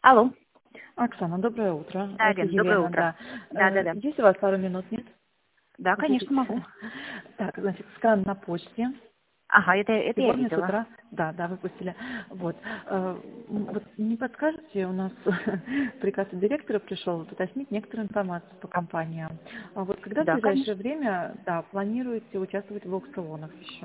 Алло. Оксана, доброе утро. Да, Это Лен, доброе Елена, утро. да. Да. Есть у вас пару минут, нет? Да, Ответить? конечно, могу. Так, значит, скан на почте. Ага, это я Сегодня с видела. утра, да, выпустили. Вот. Вот не подскажете, у нас приказ от директора пришел уточнить некоторую информацию по компаниям. А вот когда в Да, ближайшее конечно. время, да, планируете участвовать в аукционах еще?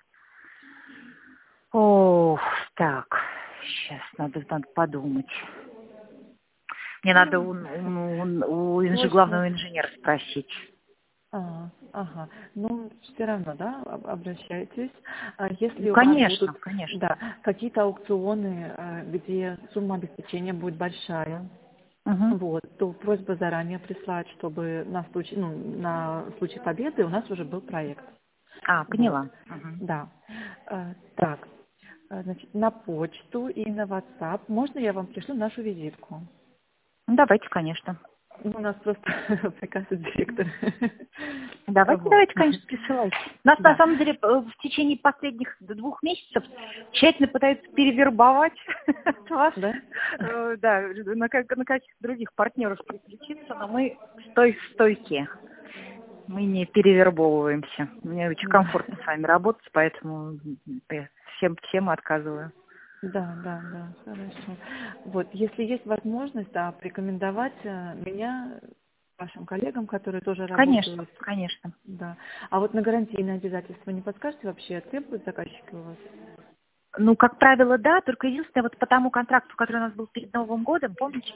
Ох, так, сейчас надо подумать. Мне надо Ну, у точно. главного инженера спросить. Ага. Ну, все равно, да, обращайтесь. А Ну, если у вас конечно, будут, конечно. да, какие-то аукционы, где сумма обеспечения будет большая, Угу. вот, то просьба заранее прислать, чтобы на случай победы у нас уже был проект. Вот, Поняла. Угу. да. Так, значит, на почту и на WhatsApp можно я вам пришлю нашу визитку? Ну, давайте, конечно. Ну, у нас просто приказ от директора. Вот. Давайте, конечно, присылайте. Нас, на Да. самом деле, в течение последних 2 месяцев тщательно пытаются перевербовать от вас, Да? да, на каких других партнеров переключиться, но мы стойкие. Мы не перевербовываемся. Мне очень Да. комфортно с вами работать, поэтому я всем отказываю. Да, хорошо. Вот, если есть возможность, да, порекомендовать меня вашим коллегам, которые тоже Конечно, работают, конечно. да. А вот на гарантийные обязательства не подскажете вообще, требуют заказчики у вас? Ну, как правило, да, только единственное, вот по тому контракту, который у нас был перед Новым годом, помните,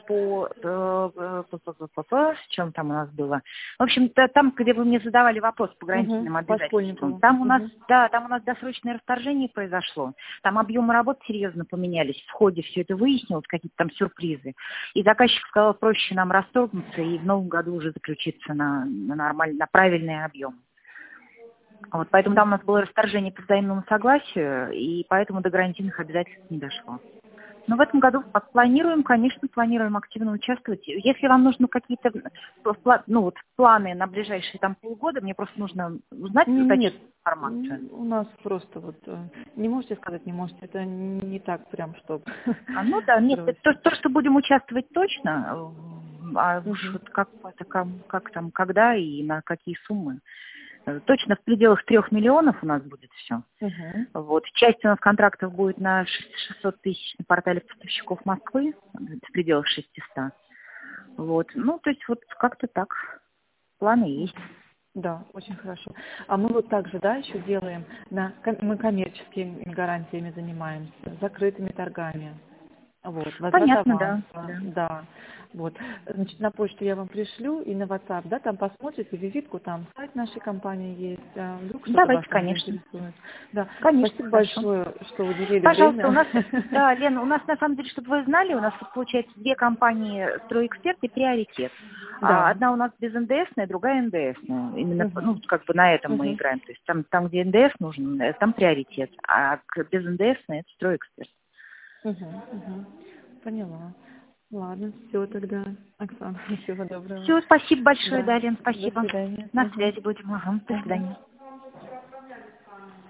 с чем там у нас было? В общем, там, где вы мне задавали вопрос по Угу, гарантийным по обязательствам, школьнику. там у нас, Угу. да, там у нас досрочное расторжение произошло, там объемы работ серьезно поменялись, в ходе все это выяснилось, какие-то там сюрпризы, и заказчик сказал, проще нам расторгнуться и в новом году уже заключиться на нормальный, на правильный объем. Вот, поэтому там у нас было расторжение по взаимному согласию, и поэтому до гарантийных обязательств не дошло. Но в этом году планируем активно участвовать. Если вам нужны какие-то планы на ближайшие там полгода, мне просто нужно узнать и Нет, уточнить информацию. у нас просто вот, не можете сказать, не можете, это не так прям, что Ну да, нет, срочно. то, что будем участвовать точно, а уж Мгм. вот как там, когда и на какие суммы. Точно в пределах 3 миллионов у нас будет все. Мгм. Вот. Часть у нас контрактов будет на 600 тысяч на портале поставщиков Москвы, в пределах 600. Вот. Ну, то есть вот как-то так. Планы есть. Да, очень хорошо. А мы вот также, да, еще делаем, мы коммерческими гарантиями занимаемся, закрытыми торгами. Вот, возврат Понятно, да. аванса, Да. да. Вот, значит, на почту я вам пришлю и на WhatsApp, да, там посмотрите визитку, там сайт нашей компании есть, вдруг что-то вас Давайте, там конечно. заинтересует. Да, Конечно, спасибо хорошо. большое, что уделили Пожалуйста, у время. нас, да, Лена, у нас на самом деле, чтобы вы знали, у нас получается 2 компании «Стройэксперт» и «Приоритет». Да. Одна у нас без НДСная, другая НДСная. Именно, ну, Мгм. как бы на этом мы Мгм. играем. То есть там где НДС нужен, там «Приоритет», а без НДСной это «Стройэксперт». Мгм. Поняла. Ладно, все тогда, Оксана, всего доброго. Все, спасибо большое, Да, да, Лен, до спасибо. свидания. На связи будем. Ага, до Мгм. свидания.